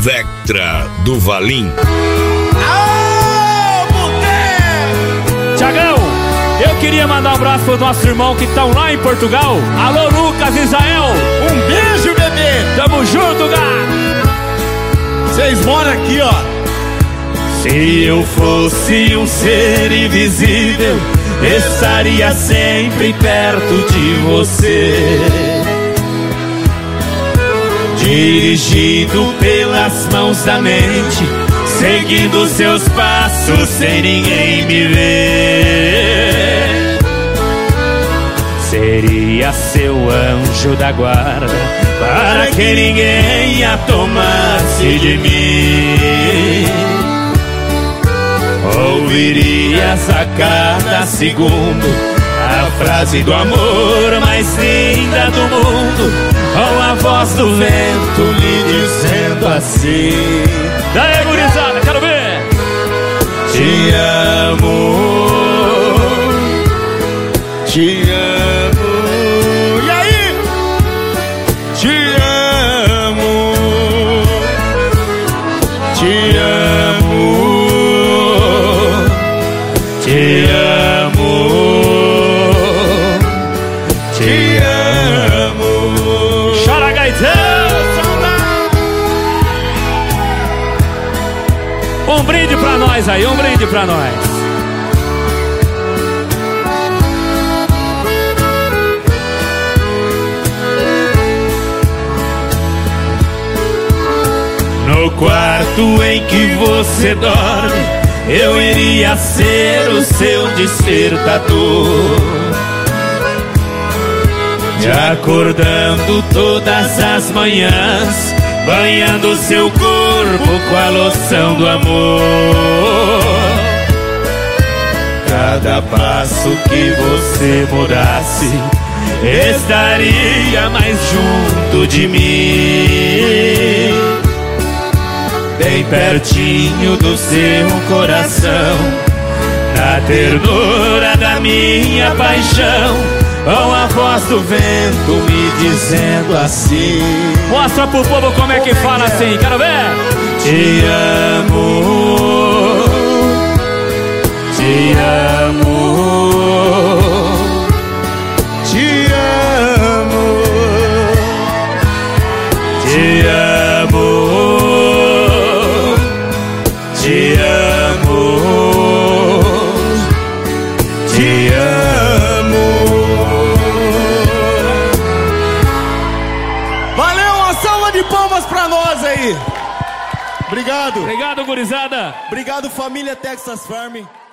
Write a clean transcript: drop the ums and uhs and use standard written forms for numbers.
Vectra do Valim. Tiagão, eu queria mandar um abraço pro nosso irmão que estão lá em Portugal. Alô, Lucas, Israel. Um beijo, bebê. Tamo junto, gato. Vocês moram aqui, ó. Se eu fosse um ser invisível, estaria sempre perto de você, dirigindo pelas mãos da mente, seguindo seus passos sem ninguém me ver. Seria seu anjo da guarda, para que ninguém a tomasse de mim. Ouvirias a cada segundo a frase do amor mais linda do mundo, ou a voz do vento lhe dizendo assim: daí, gurizada, quero ver. Te amo, te amo. E aí? Te amo, te amo, te amo, te amo. Chora, Gaitão. Um brinde pra nós aí, um brinde pra nós. No quarto em que você dorme, eu iria ser o seu despertador, te acordando todas as manhãs, banhando seu corpo com a loção do amor. Cada passo que você mudasse, estaria mais junto de mim, bem pertinho do seu coração, na ternura da minha paixão, com a voz do vento me dizendo assim. Mostra pro povo como é que fala assim, quero ver. Te amo, te amo, te amo, te amo, te amo, te amo. Valeu, uma salva de palmas pra nós aí. Obrigado. Obrigado, gurizada. Obrigado, família Texas Farm.